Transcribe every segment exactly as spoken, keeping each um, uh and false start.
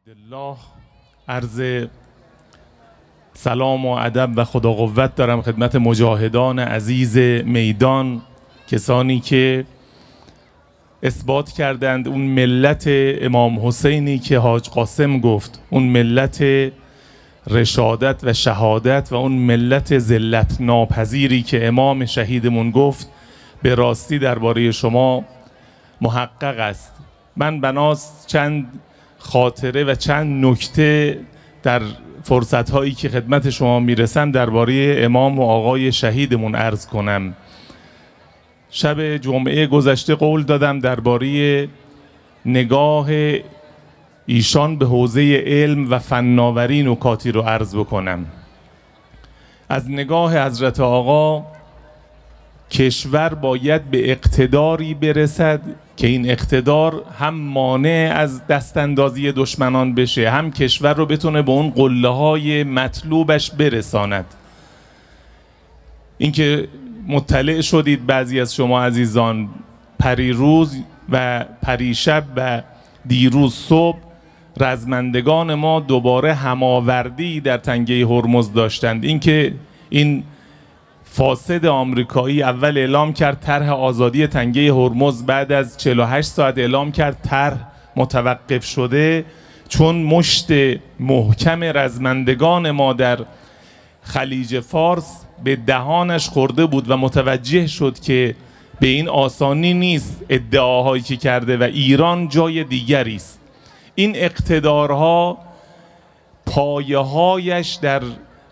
عبدالله عرض سلام و ادب و خدا قوت دارم خدمت مجاهدان عزیز میدان، کسانی که اثبات کردند اون ملت امام حسینی که حاج قاسم گفت، اون ملت رشادت و شهادت و اون ملت ذلت ناپذیری که امام شهیدمون گفت به راستی درباره شما محقق است. من بناست چند خاطره و چند نکته در فرصت‌هایی که خدمت شما میرسم درباره امام و آقای شهیدمون عرض کنم. شب جمعه گذشته قول دادم درباره نگاه ایشان به حوزه علم و فناوری نکاتی رو عرض بکنم. از نگاه حضرت آقا کشور باید به اقتداری برسد که این اقتدار هم مانع از دستاندازی دشمنان بشه، هم کشور رو بتونه به اون قله های مطلوبش برساند. اینکه مطلع شدید بعضی از شما عزیزان پریروز و پریشب و دیروز صبح رزمندگان ما دوباره هماوردی در تنگه هرمز داشتند. اینکه این فاسد آمریکایی اول اعلام کرد طرح آزادی تنگه هرمز، بعد از چهل و هشت ساعت اعلام کرد طرح متوقف شده، چون مشت محکم رزمندگان ما در خلیج فارس به دهانش خورده بود و متوجه شد که به این آسانی نیست ادعاهایی که کرده و ایران جای دیگری است. این اقتدارها پایه‌هایش در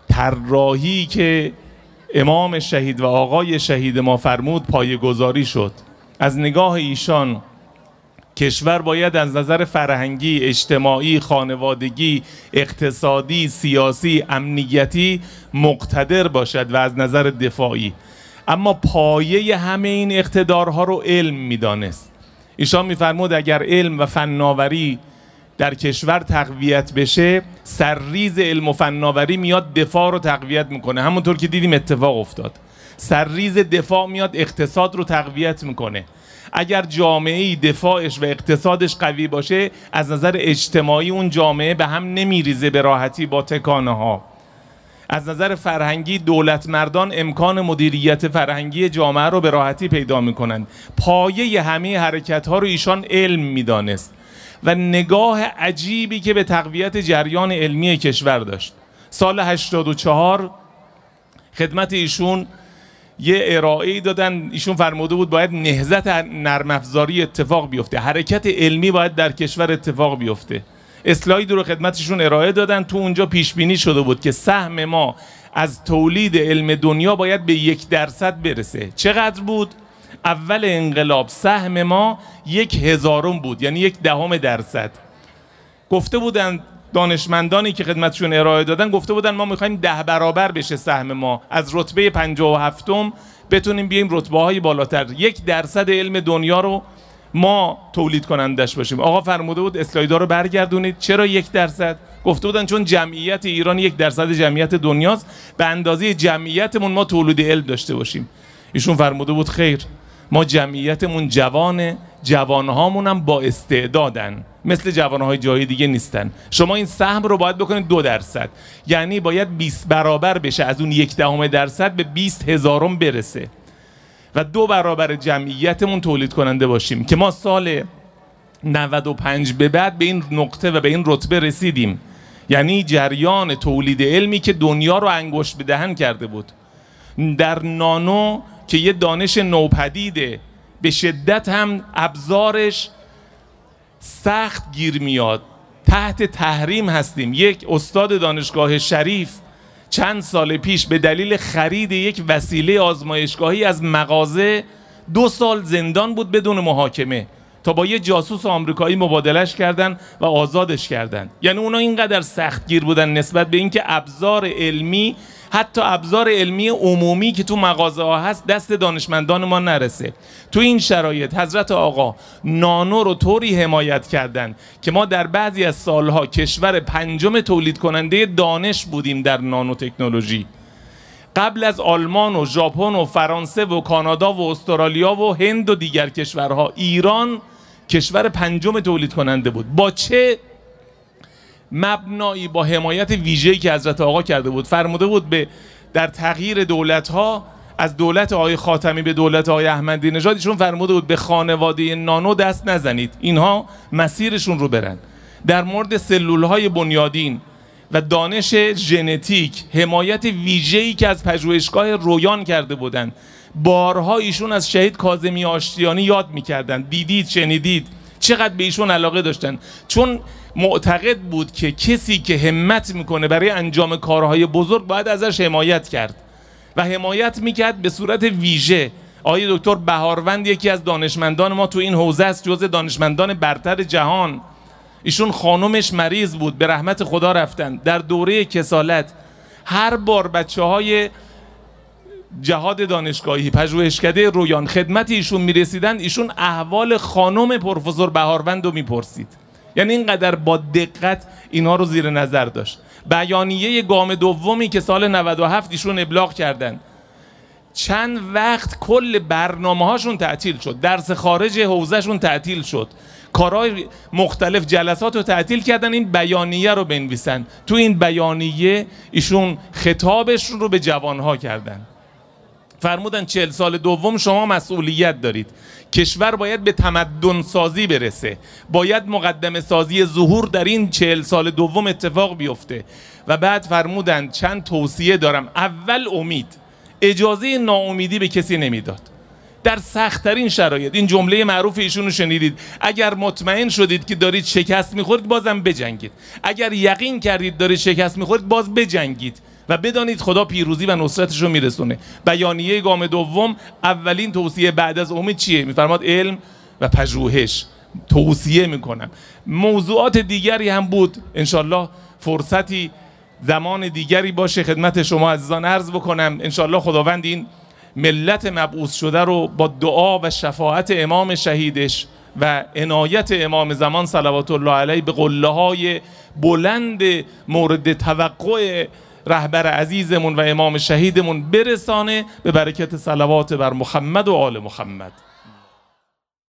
طراحی که امام شهید و آقای شهید ما فرمود پایه‌گذاری شد. از نگاه ایشان کشور باید از نظر فرهنگی، اجتماعی، خانوادگی، اقتصادی، سیاسی، امنیتی مقتدر باشد و از نظر دفاعی. اما پایه همه این اقتدارها رو علم میدانست. ایشان میفرمود اگر علم و فناوری در کشور تقویت بشه، سرریز علم و فناوری میاد دفاع رو تقویت میکنه. همونطور که دیدیم اتفاق افتاد. سرریز دفاع میاد اقتصاد رو تقویت میکنه. اگر جامعه‌ای دفاعش و اقتصادش قوی باشه، از نظر اجتماعی اون جامعه به هم نمیریزه به راحتی با تکانه ها. از نظر فرهنگی دولت مردان امکان مدیریت فرهنگی جامعه رو به راحتی پیدا میکنند. پایه همه حرکت ها رو ایشان علم میدانست و نگاه عجیبی که به تقویت جریان علمی کشور داشت. سال هشتاد و چهار خدمت ایشون یه ارائه‌ای دادن. ایشون فرموده بود باید نهضت نرم افزاری اتفاق بیفته، حرکت علمی باید در کشور اتفاق بیفته. اسلایدی رو خدمتشون ارائه دادن. تو اونجا پیش بینی شده بود که سهم ما از تولید علم دنیا باید به یک درصد برسه. چقدر بود؟ اول انقلاب سهم ما یک هزارم بود، یعنی یک دهم درصد. گفته بودن دانشمندانی که خدمتشون ارائه دادن، گفته بودن ما میخوایم ده برابر بشه سهم ما، از رتبه پنجاه و هفتم بتونیم بیایم رتبه های بالاتر، یک درصد علم دنیا رو ما تولید کنندش باشیم. آقا فرموده بود اسلایدها رو برگردونید. چرا یک درصد؟ گفته بودن چون جمعیت ایران یک درصد جمعیت دنیاست، به اندازه جمعیتمون ما تولید علم داشته باشیم. ایشون فرموده بود خیر، ما جمعیتمون جوانه، جوانهامون هم با استعدادن، مثل جوانهای جای دیگه نیستن. شما این سهم رو باید بکنید دو درصد، یعنی باید بیست برابر بشه، از اون یک دهم درصد به بیست هزارم برسه و دو برابر جمعیتمون تولید کننده باشیم. که ما سال نود و پنج به بعد به این نقطه و به این رتبه رسیدیم. یعنی جریان تولید علمی که دنیا رو انگشت به دهن کرده بود. در نانو که یه دانش نوپدیده، به شدت هم ابزارش سخت گیر میاد، تحت تحریم هستیم. یک استاد دانشگاه شریف چند سال پیش به دلیل خرید یک وسیله آزمایشگاهی از مغازه دو سال زندان بود بدون محاکمه، تا با یه جاسوس آمریکایی مبادلش کردن و آزادش کردن. یعنی اونا اینقدر سخت گیر بودن نسبت به اینکه ابزار علمی، حتی ابزار علمی عمومی که تو مغازه ها هست، دست دانشمندان ما نرسه. تو این شرایط حضرت آقا نانو رو طوری حمایت کردن که ما در بعضی از سالها کشور پنجم تولید کننده دانش بودیم در نانو تکنولوژی. قبل از آلمان و ژاپن و فرانسه و کانادا و استرالیا و هند و دیگر کشورها، ایران کشور پنجم تولید کننده بود. با چه مبنایی با حمایت ویژه‌ای که حضرت آقا کرده بود. فرموده بود به در تغییر دولت‌ها از دولت آقای خاتمی به دولت آقای احمدی نژاد، ایشون فرموده بود به خانواده نانو دست نزنید، اینها مسیرشون رو برن. در مورد سلول‌های بنیادین و دانش ژنتیک حمایت ویژه‌ای که از پژوهشگاه رویان کرده بودند. بارها ایشون از شهید کاظمی آشتیانی یاد می‌کردند. دیدید، شنیدید چقدر به ایشون علاقه داشتن، چون معتقد بود که کسی که همت میکنه برای انجام کارهای بزرگ باید ازش حمایت کرد و حمایت میکرد به صورت ویژه. آقای دکتر بهاروند یکی از دانشمندان ما تو این حوزه است، جزء دانشمندان برتر جهان. ایشون خانومش مریض بود، به رحمت خدا رفتن. در دوره کسالت هر بار بچه های جهاد دانشگاهی پژوهشکده رویان خدمت ایشون میرسیدن، ایشون احوال خانم پروفسور بهاروند رو میپرسید. یعنی اینقدر با دقت اینا رو زیر نظر داشت. بیانیه گام دومی که سال نود و هفت ایشون ابلاغ کردن، چند وقت کل برنامه هاشون تعطیل شد، درس خارج حوزهشون تعطیل شد، کارهای مختلف جلسات رو تعطیل کردن این بیانیه رو بنویسن. تو این بیانیه ایشون خطابشون رو به جوانها کردن. فرمودن چهل سال دوم شما مسئولیت دارید، کشور باید به تمدن سازی برسه، باید مقدمه سازی ظهور در این چهل سال دوم اتفاق بیفته. و بعد فرمودن چند توصیه دارم. اول امید، اجازه ناامیدی به کسی نمیداد در سخت‌ترین شرایط. این جمله معروف ایشون رو شنیدید، اگر مطمئن شدید که دارید شکست میخورید بازم بجنگید، اگر یقین کردید دارید شکست میخورید باز بجنگید و بدانید خدا پیروزی و نصرتش رو میرسونه. بیانیه گام دوم اولین توصیه بعد از امید چیه؟ میفرماد علم و پژوهش. توصیه میکنم. موضوعات دیگری هم بود، انشالله فرصتی زمان دیگری باشه خدمت شما عزیزان عرض بکنم. انشالله خداوند این ملت مبعوث شده رو با دعا و شفاعت امام شهیدش و عنایت امام زمان صلوات الله علیه به قله های بلند مورد توقع رهبر عزیزمون و امام شهیدمون برسانه، به برکت صلوات بر محمد و آل محمد.